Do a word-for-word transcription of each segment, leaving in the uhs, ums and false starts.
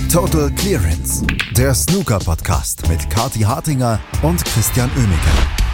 Total Clearance, der Snooker-Podcast mit Kathi Hartinger und Christian Oemeke.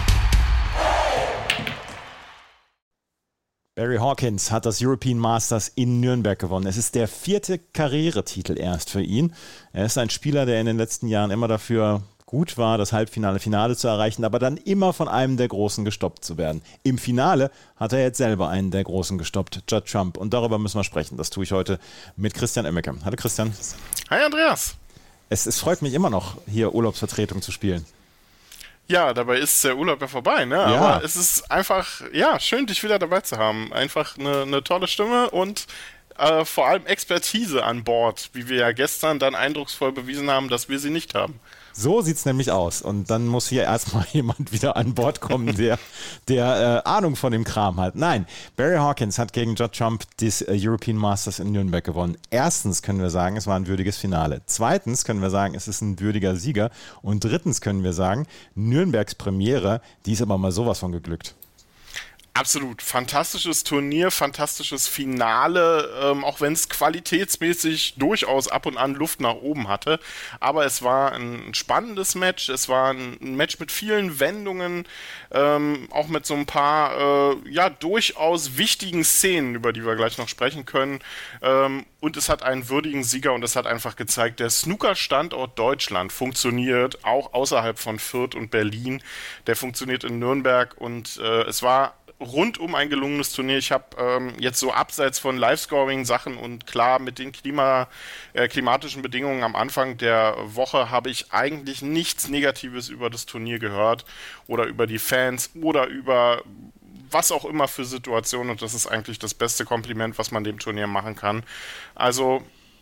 Barry Hawkins hat das European Masters in Nürnberg gewonnen. Es ist der vierte Karrieretitel erst für ihn. Er ist ein Spieler, der in den letzten Jahren immer dafür gut war, das Halbfinale, Finale zu erreichen, aber dann immer von einem der Großen gestoppt zu werden. Im Finale hat er jetzt selber einen der Großen gestoppt, Judd Trump. Und darüber müssen wir sprechen. Das tue ich heute mit Christian Oemeke. Hallo Christian. Hi Andreas. Es, es freut mich immer noch, hier Urlaubsvertretung zu spielen. Ja, dabei ist der Urlaub ja vorbei, ne? Ja. Aber es ist einfach, ja, schön, dich wieder dabei zu haben. Einfach eine, eine tolle Stimme und äh, vor allem Expertise an Bord, wie wir ja gestern dann eindrucksvoll bewiesen haben, dass wir sie nicht haben. So sieht es nämlich aus. Und dann muss hier erstmal jemand wieder an Bord kommen, der, der äh, Ahnung von dem Kram hat. Nein, Barry Hawkins hat gegen Judd Trump das äh, European Masters in Nürnberg gewonnen. Erstens können wir sagen, es war ein würdiges Finale. Zweitens können wir sagen, es ist ein würdiger Sieger. Und drittens können wir sagen, Nürnbergs Premiere, die ist aber mal sowas von geglückt. Absolut. Fantastisches Turnier, fantastisches Finale, ähm, auch wenn es qualitätsmäßig durchaus ab und an Luft nach oben hatte. Aber es war ein spannendes Match, es war ein Match mit vielen Wendungen, ähm, auch mit so ein paar äh, ja durchaus wichtigen Szenen, über die wir gleich noch sprechen können. Ähm, und es hat einen würdigen Sieger und es hat einfach gezeigt, der Snooker-Standort Deutschland funktioniert, auch außerhalb von Fürth und Berlin. Der funktioniert in Nürnberg und äh, es war rundum ein gelungenes Turnier. Ich habe ähm, jetzt so abseits von Live-Scoring-Sachen und klar mit den Klima, äh, klimatischen Bedingungen am Anfang der Woche habe ich eigentlich nichts Negatives über das Turnier gehört oder über die Fans oder über was auch immer für Situationen und das ist eigentlich das beste Kompliment, was man dem Turnier machen kann. Also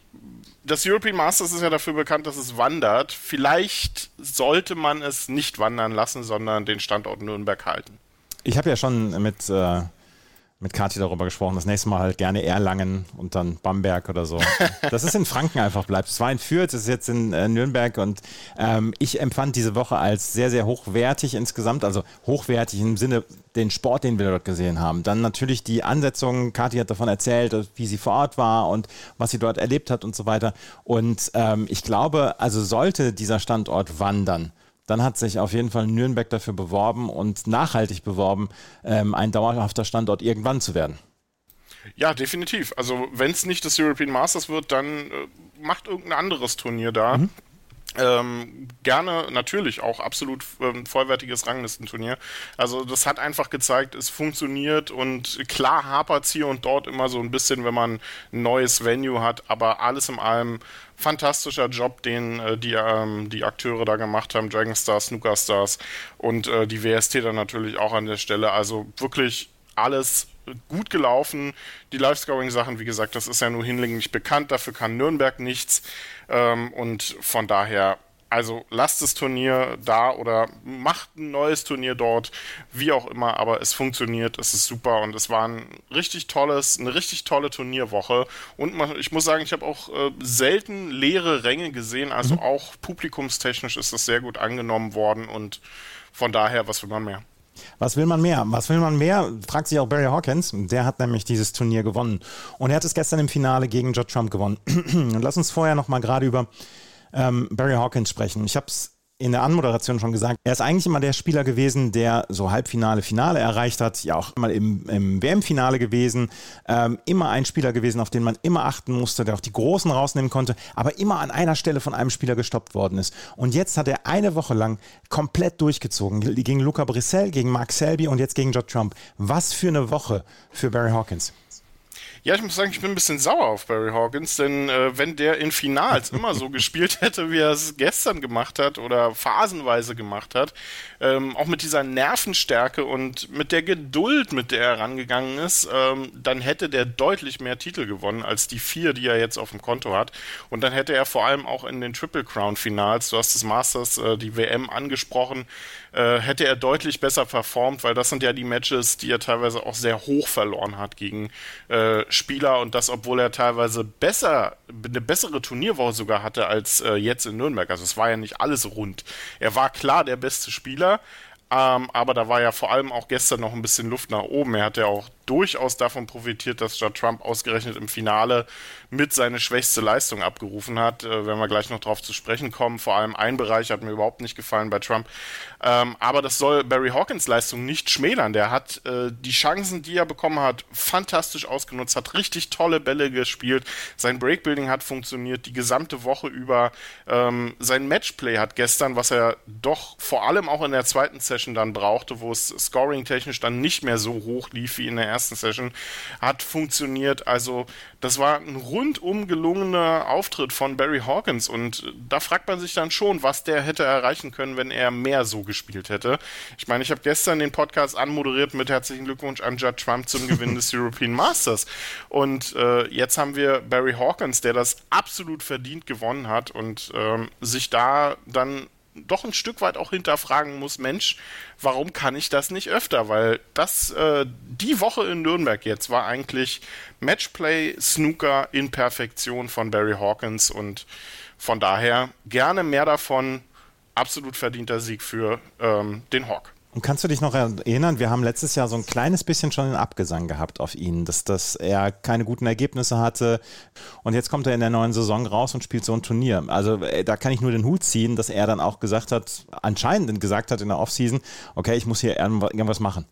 das European Masters ist ja dafür bekannt, dass es wandert. Vielleicht sollte man es nicht wandern lassen, sondern den Standort Nürnberg halten. Ich habe ja schon mit, äh, mit Kathi darüber gesprochen, das nächste Mal halt gerne Erlangen und dann Bamberg oder so. Dass es in Franken einfach bleibt. Es war in Fürth, es ist jetzt in äh, Nürnberg und ähm, ich empfand diese Woche als sehr, sehr hochwertig insgesamt, also hochwertig im Sinne den Sport, den wir dort gesehen haben. Dann natürlich die Ansetzungen, Kathi hat davon erzählt, wie sie vor Ort war und was sie dort erlebt hat und so weiter. Und ähm, ich glaube, also sollte dieser Standort wandern, dann hat sich auf jeden Fall Nürnberg dafür beworben und nachhaltig beworben, ähm, ein dauerhafter Standort irgendwann zu werden. Ja, definitiv. Also wenn es nicht das European Masters wird, dann äh, macht irgendein anderes Turnier da. Mhm. Ähm, gerne natürlich auch absolut ähm, vollwertiges Ranglistenturnier. Also das hat einfach gezeigt, es funktioniert und klar hapert es hier und dort immer so ein bisschen, wenn man ein neues Venue hat, aber alles in allem fantastischer Job, den äh, die, ähm, die Akteure da gemacht haben, Dragon Stars, Snooker Stars und äh, die W S T dann natürlich auch an der Stelle. Also wirklich alles gut gelaufen. Die Live-Scoring-Sachen, wie gesagt, das ist ja nur hinlänglich bekannt, dafür kann Nürnberg nichts. Ähm, und von daher, also lasst das Turnier da oder macht ein neues Turnier dort, wie auch immer, aber es funktioniert, es ist super und es war ein richtig tolles, eine richtig tolle Turnierwoche und man, ich muss sagen, ich habe auch äh, selten leere Ränge gesehen, also mhm. auch publikumstechnisch ist das sehr gut angenommen worden und von daher, was will man mehr? Was will man mehr? Was will man mehr? Fragt sich auch Barry Hawkins. Der hat nämlich dieses Turnier gewonnen. Und er hat es gestern im Finale gegen Judd Trump gewonnen. Und lass uns vorher noch mal gerade über ähm, Barry Hawkins sprechen. Ich habe es in der Anmoderation schon gesagt, er ist eigentlich immer der Spieler gewesen, der so Halbfinale, Finale erreicht hat, ja auch mal im, im W M-Finale gewesen, ähm, immer ein Spieler gewesen, auf den man immer achten musste, der auch die Großen rausnehmen konnte, aber immer an einer Stelle von einem Spieler gestoppt worden ist. Und jetzt hat er eine Woche lang komplett durchgezogen, gegen Luca Brissell, gegen Mark Selby und jetzt gegen Judd Trump. Was für eine Woche für Barry Hawkins. Ja, ich muss sagen, ich bin ein bisschen sauer auf Barry Hawkins, denn äh, wenn der in Finals immer so gespielt hätte, wie er es gestern gemacht hat oder phasenweise gemacht hat, ähm, auch mit dieser Nervenstärke und mit der Geduld, mit der er rangegangen ist, ähm, dann hätte der deutlich mehr Titel gewonnen als die vier, die er jetzt auf dem Konto hat. Und dann hätte er vor allem auch in den Triple Crown Finals, du hast das Masters, äh, die W M angesprochen, äh, hätte er deutlich besser performt, weil das sind ja die Matches, die er teilweise auch sehr hoch verloren hat gegen äh, Spieler und das, obwohl er teilweise besser, eine bessere Turnierwoche sogar hatte als äh, jetzt in Nürnberg. Also es war ja nicht alles rund. Er war klar der beste Spieler, ähm, aber da war ja vor allem auch gestern noch ein bisschen Luft nach oben. Er hat ja auch durchaus davon profitiert, dass Judd Trump ausgerechnet im Finale mit seine schwächste Leistung abgerufen hat. Äh, wenn wir gleich noch drauf zu sprechen kommen. Vor allem ein Bereich hat mir überhaupt nicht gefallen bei Trump. Ähm, aber das soll Barry Hawkins Leistung nicht schmälern. Der hat äh, die Chancen, die er bekommen hat, fantastisch ausgenutzt, hat richtig tolle Bälle gespielt. Sein Breakbuilding hat funktioniert die gesamte Woche über. Ähm, sein Matchplay hat gestern, was er doch vor allem auch in der zweiten Session dann brauchte, wo es scoring-technisch dann nicht mehr so hoch lief wie in der ersten Session, hat funktioniert. Also das war ein rundum gelungener Auftritt von Barry Hawkins und da fragt man sich dann schon, was der hätte erreichen können, wenn er mehr so gespielt hätte. Ich meine, ich habe gestern den Podcast anmoderiert mit herzlichen Glückwunsch an Judd Trump zum Gewinn des European Masters und äh, jetzt haben wir Barry Hawkins, der das absolut verdient gewonnen hat und ähm, sich da dann doch ein Stück weit auch hinterfragen muss, Mensch, warum kann ich das nicht öfter? Weil das, äh, die Woche in Nürnberg jetzt war eigentlich Matchplay, Snooker in Perfektion von Barry Hawkins und von daher gerne mehr davon, absolut verdienter Sieg für ähm, den Hawk. Und kannst du dich noch erinnern, wir haben letztes Jahr so ein kleines bisschen schon einen Abgesang gehabt auf ihn, dass, dass er keine guten Ergebnisse hatte und jetzt kommt er in der neuen Saison raus und spielt so ein Turnier. Also da kann ich nur den Hut ziehen, dass er dann auch gesagt hat, anscheinend gesagt hat in der Offseason, okay, ich muss hier irgendwas machen.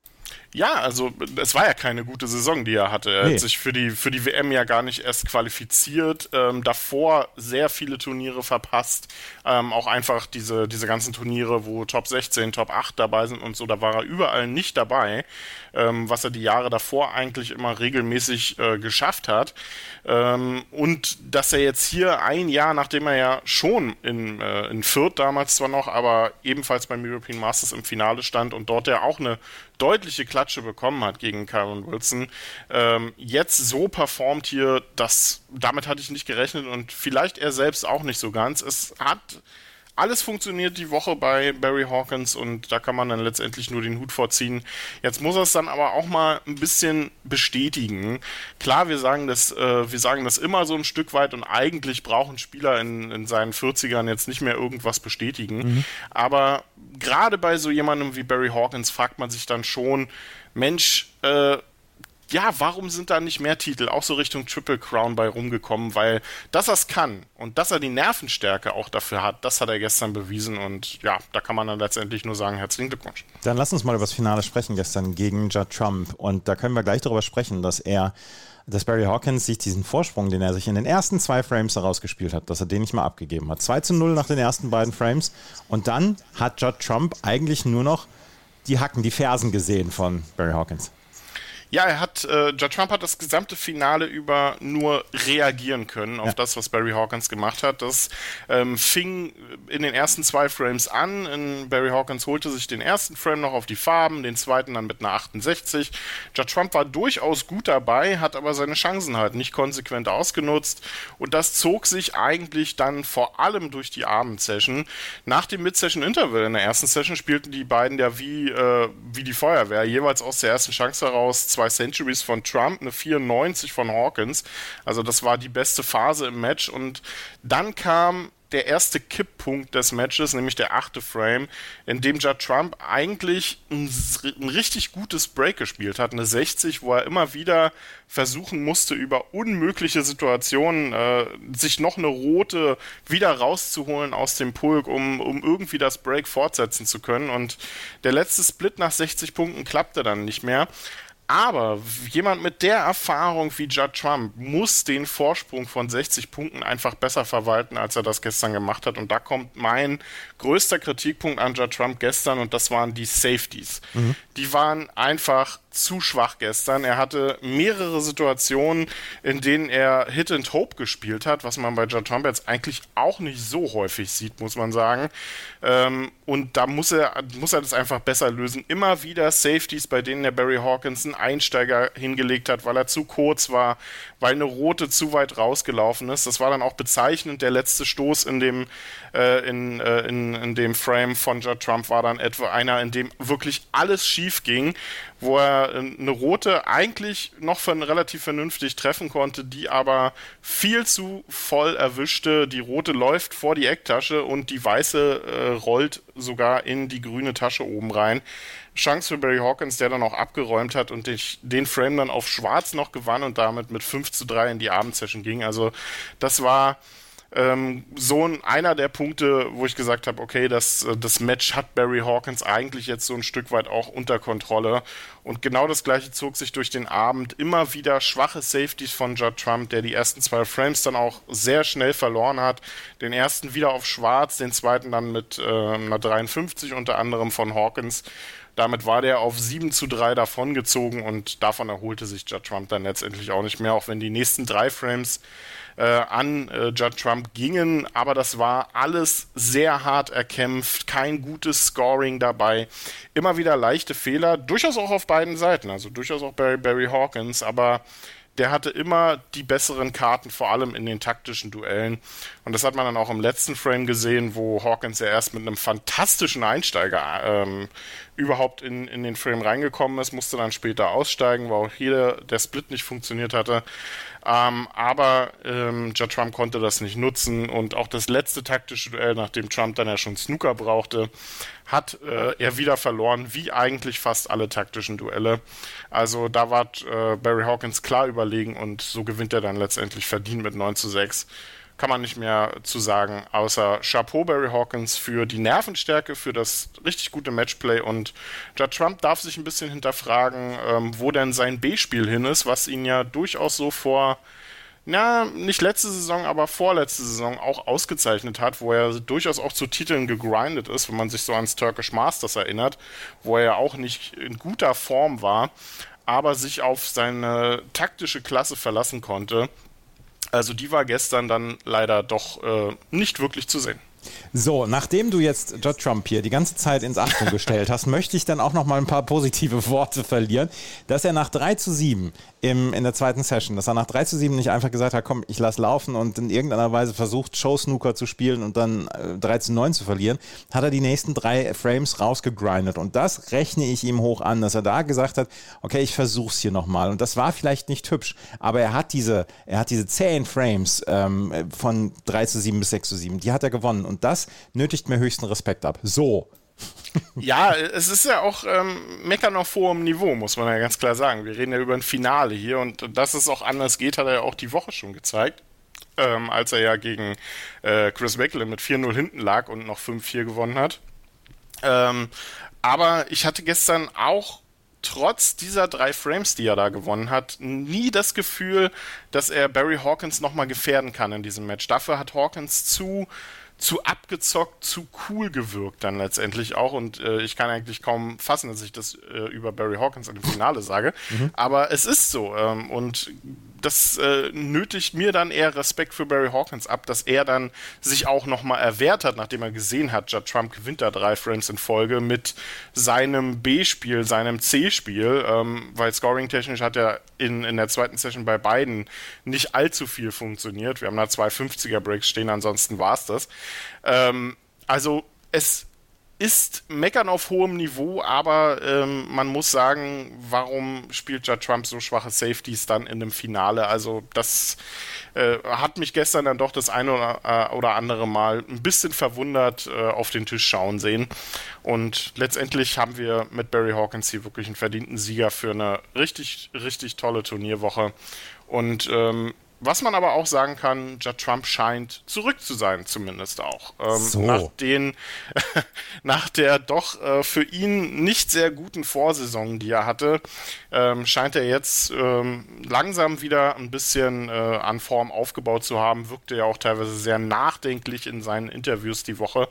Ja, also es war ja keine gute Saison, die er hatte. Er Nee. hat sich für die, für die W M ja gar nicht erst qualifiziert. Ähm, davor sehr viele Turniere verpasst. Ähm, auch einfach diese, diese ganzen Turniere, wo Top sechzehn, Top acht dabei sind und so, da war er überall nicht dabei. Ähm, was er die Jahre davor eigentlich immer regelmäßig äh, geschafft hat. Ähm, und dass er jetzt hier ein Jahr, nachdem er ja schon in, äh, in Fürth damals zwar noch, aber ebenfalls beim European Masters im Finale stand und dort ja auch eine deutliche Klatsche bekommen hat gegen Kyron Wilson, ähm, jetzt so performt hier, das, damit hatte ich nicht gerechnet und vielleicht er selbst auch nicht so ganz. Es hat alles funktioniert die Woche bei Barry Hawkins und da kann man dann letztendlich nur den Hut vorziehen. Jetzt muss er es dann aber auch mal ein bisschen bestätigen. Klar, wir sagen das, äh, wir sagen das immer so ein Stück weit und eigentlich brauchen Spieler in, in seinen vierzigern jetzt nicht mehr irgendwas bestätigen. Mhm. Aber gerade bei so jemandem wie Barry Hawkins fragt man sich dann schon, Mensch, äh, ja, warum sind da nicht mehr Titel, auch so Richtung Triple Crown bei rumgekommen, weil dass er es kann und dass er die Nervenstärke auch dafür hat, das hat er gestern bewiesen und ja, da kann man dann letztendlich nur sagen, herzlichen Glückwunsch. Dann lass uns mal über das Finale sprechen gestern gegen Judd Trump und da können wir gleich darüber sprechen, dass er, dass Barry Hawkins sich diesen Vorsprung, den er sich in den ersten zwei Frames herausgespielt hat, dass er den nicht mal abgegeben hat. zwei zu null nach den ersten beiden Frames und dann hat Judd Trump eigentlich nur noch die Hacken, die Fersen gesehen von Barry Hawkins. Ja, er hat, äh, Judd Trump hat das gesamte Finale über nur reagieren können auf ja. das, was Barry Hawkins gemacht hat. Das ähm, fing in den ersten zwei Frames an. In Barry Hawkins holte sich den ersten Frame noch auf die Farben, den zweiten dann mit einer achtundsechzig. Judd Trump war durchaus gut dabei, hat aber seine Chancen halt nicht konsequent ausgenutzt. Und das zog sich eigentlich dann vor allem durch die Abendsession. Nach dem Mid-Session-Interval in der ersten Session spielten die beiden ja wie, äh, wie die Feuerwehr, jeweils aus der ersten Chance heraus zwei Centuries von Trump, eine vierundneunzig von Hawkins. Also das war die beste Phase im Match und dann kam der erste Kipppunkt des Matches, nämlich der achte Frame, in dem Judd Trump eigentlich ein, ein richtig gutes Break gespielt hat, eine sechzig, wo er immer wieder versuchen musste, über unmögliche Situationen äh, sich noch eine rote wieder rauszuholen aus dem Pulk, um, um irgendwie das Break fortsetzen zu können und der letzte Split nach sechzig Punkten klappte dann nicht mehr. Aber jemand mit der Erfahrung wie Judd Trump muss den Vorsprung von sechzig Punkten einfach besser verwalten, als er das gestern gemacht hat. Und da kommt mein größter Kritikpunkt an Judd Trump gestern und das waren die Safeties. Mhm. Die waren einfach zu schwach gestern. Er hatte mehrere Situationen, in denen er Hit and Hope gespielt hat, was man bei Judd Trump jetzt eigentlich auch nicht so häufig sieht, muss man sagen. Ähm, und da muss er, muss er das einfach besser lösen. Immer wieder Safeties, bei denen der Barry Hawkins einen Einsteiger hingelegt hat, weil er zu kurz war, weil eine rote zu weit rausgelaufen ist. Das war dann auch bezeichnend. Der letzte Stoß in dem, äh, in, äh, in, in dem Frame von Judd Trump war dann etwa einer, in dem wirklich alles schief ging, wo er eine rote eigentlich noch von relativ vernünftig treffen konnte, die aber viel zu voll erwischte. Die rote läuft vor die Ecktasche und die weiße äh, rollt sogar in die grüne Tasche oben rein. Chance für Barry Hawkins, der dann auch abgeräumt hat und den Frame dann auf schwarz noch gewann und damit mit fünf zu drei in die Abendsession ging. Also das war ähm, so ein, einer der Punkte, wo ich gesagt habe, okay, das, das Match hat Barry Hawkins eigentlich jetzt so ein Stück weit auch unter Kontrolle. Und genau das Gleiche zog sich durch den Abend. Immer wieder schwache Safeties von Judd Trump, der die ersten zwei Frames dann auch sehr schnell verloren hat. Den ersten wieder auf schwarz, den zweiten dann mit äh, einer dreiundfünfzig unter anderem von Hawkins. Damit war der auf sieben zu drei davongezogen und davon erholte sich Judd Trump dann letztendlich auch nicht mehr, auch wenn die nächsten drei Frames äh, an äh, Judd Trump gingen. Aber das war alles sehr hart erkämpft, kein gutes Scoring dabei. Immer wieder leichte Fehler, durchaus auch auf beiden Seiten, also durchaus auch Barry, Barry Hawkins, aber der hatte immer die besseren Karten, vor allem in den taktischen Duellen. Und das hat man dann auch im letzten Frame gesehen, wo Hawkins ja erst mit einem fantastischen Einsteiger ähm, überhaupt in, in den Frame reingekommen ist, musste dann später aussteigen, weil auch hier der Split nicht funktioniert hatte. Ähm, aber ähm, Judd Trump konnte das nicht nutzen und auch das letzte taktische Duell, nachdem Trump dann ja schon Snooker brauchte, hat äh, er wieder verloren, wie eigentlich fast alle taktischen Duelle. Also da war äh, Barry Hawkins klar überlegen und so gewinnt er dann letztendlich verdient mit neun zu sechs. Kann man nicht mehr zu sagen, außer Chapeau Barry Hawkins für die Nervenstärke, für das richtig gute Matchplay und Judd Trump darf sich ein bisschen hinterfragen, ähm, wo denn sein B-Spiel hin ist, was ihn ja durchaus so vor, na, nicht letzte Saison, aber vorletzte Saison auch ausgezeichnet hat, wo er durchaus auch zu Titeln gegrindet ist, wenn man sich so ans Turkish Masters erinnert, wo er auch nicht in guter Form war, aber sich auf seine taktische Klasse verlassen konnte. Also die war gestern dann leider doch äh, nicht wirklich zu sehen. So, nachdem du jetzt Judd Trump hier die ganze Zeit ins Achtung gestellt hast, möchte ich dann auch noch mal ein paar positive Worte verlieren, dass er nach drei zu sieben im, in der zweiten Session, dass er nach drei zu sieben nicht einfach gesagt hat, komm, ich lass laufen und in irgendeiner Weise versucht, Show-Snooker zu spielen und dann äh, drei zu neun zu verlieren, hat er die nächsten drei Frames rausgegrindet und das rechne ich ihm hoch an, dass er da gesagt hat, okay, ich versuch's hier nochmal und das war vielleicht nicht hübsch, aber er hat diese, er hat diese zehn Frames ähm, von drei zu sieben bis sechs zu sieben, die hat er gewonnen und das nötigt mir höchsten Respekt ab. So. Ja, es ist ja auch ähm, Meckern auf hohem Niveau, muss man ja ganz klar sagen. Wir reden ja über ein Finale hier und dass es auch anders geht, hat er ja auch die Woche schon gezeigt, ähm, als er ja gegen äh, Chris Wakelin mit vier null hinten lag und noch fünf vier gewonnen hat. Ähm, aber ich hatte gestern auch trotz dieser drei Frames, die er da gewonnen hat, nie das Gefühl, dass er Barry Hawkins nochmal gefährden kann in diesem Match. Dafür hat Hawkins zu zu abgezockt, zu cool gewirkt dann letztendlich auch und äh, ich kann eigentlich kaum fassen, dass ich das äh, über Barry Hawkins im Finale sage, mhm. aber es ist so ähm, und das äh, nötigt mir dann eher Respekt für Barry Hawkins ab, dass er dann sich auch nochmal erwehrt hat, nachdem er gesehen hat, Judd Trump gewinnt da drei Frames in Folge mit seinem B-Spiel, seinem C-Spiel, ähm, weil scoring-technisch hat er in, in der zweiten Session bei beiden nicht allzu viel funktioniert. Wir haben da zwei fünfziger-Breaks stehen, ansonsten war es das. Ähm, also es ist Meckern auf hohem Niveau, aber ähm, man muss sagen, warum spielt Judd Trump so schwache Safeties dann in einem Finale? Also das äh, hat mich gestern dann doch das eine oder, äh, oder andere Mal ein bisschen verwundert äh, auf den Tisch schauen sehen. Und letztendlich haben wir mit Barry Hawkins hier wirklich einen verdienten Sieger für eine richtig, richtig tolle Turnierwoche. Und ähm, was man aber auch sagen kann, Judd Trump scheint zurück zu sein, zumindest auch. Ähm, so. Nach den, nach der doch äh, für ihn nicht sehr guten Vorsaison, die er hatte, ähm, scheint er jetzt ähm, langsam wieder ein bisschen äh, an Form aufgebaut zu haben. Wirkte ja auch teilweise sehr nachdenklich in seinen Interviews die Woche.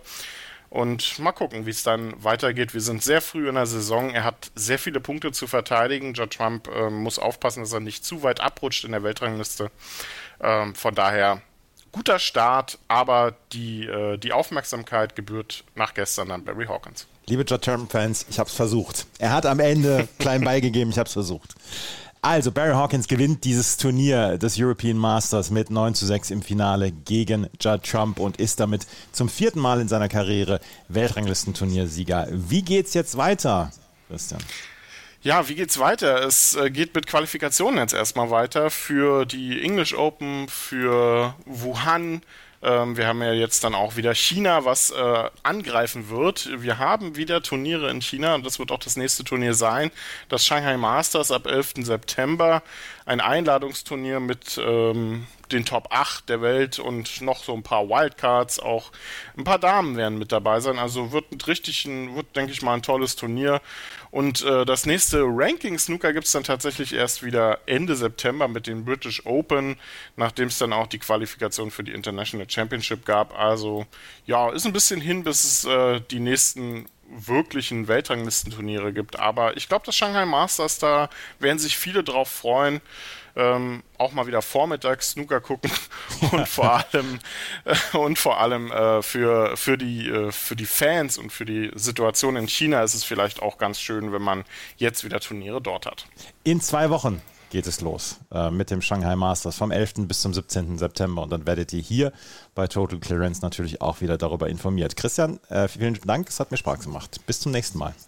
Und mal gucken, wie es dann weitergeht. Wir sind sehr früh in der Saison. Er hat sehr viele Punkte zu verteidigen. Judd Trump äh, muss aufpassen, dass er nicht zu weit abrutscht in der Weltrangliste. Ähm, von daher guter Start, aber die, äh, die Aufmerksamkeit gebührt nach gestern an Barry Hawkins. Liebe Judd Trump-Fans, ich habe es versucht. Er hat am Ende klein beigegeben, ich habe es versucht. Also, Barry Hawkins gewinnt dieses Turnier des European Masters mit neun zu sechs im Finale gegen Judd Trump und ist damit zum vierten Mal in seiner Karriere Weltranglistenturniersieger. Wie geht's jetzt weiter, Christian? Ja, wie geht's weiter? Es äh, geht mit Qualifikationen jetzt erstmal weiter für die English Open, für Wuhan. Ähm, wir haben ja jetzt dann auch wieder China, was äh, angreifen wird. Wir haben wieder Turniere in China und das wird auch das nächste Turnier sein. Das Shanghai Masters ab elften September. Ein Einladungsturnier mit ähm, den Top acht der Welt und noch so ein paar Wildcards. Auch ein paar Damen werden mit dabei sein. Also wird ein richtig, ein, wird, denke ich mal, ein tolles Turnier. Und äh, das nächste Ranking-Snooker gibt es dann tatsächlich erst wieder Ende September mit den British Open, nachdem es dann auch die Qualifikation für die International Championship gab. Also ja, ist ein bisschen hin, bis es äh, die nächsten wirklichen Weltranglistenturniere gibt. Aber ich glaube, das Shanghai Masters, da werden sich viele drauf freuen. Ähm, auch mal wieder vormittags Snooker gucken und vor allem äh, und vor allem äh, für, für, die, äh, für die Fans und für die Situation in China ist es vielleicht auch ganz schön, wenn man jetzt wieder Turniere dort hat. In zwei Wochen geht es los äh, mit dem Shanghai Masters vom elften bis zum siebzehnten September und dann werdet ihr hier bei Total Clearance natürlich auch wieder darüber informiert. Christian, äh, vielen Dank, es hat mir Spaß gemacht. Bis zum nächsten Mal.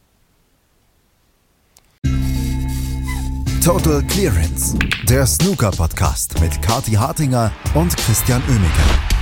Total Clearance, der Snooker-Podcast mit Kathi Hartinger und Christian Oemeke.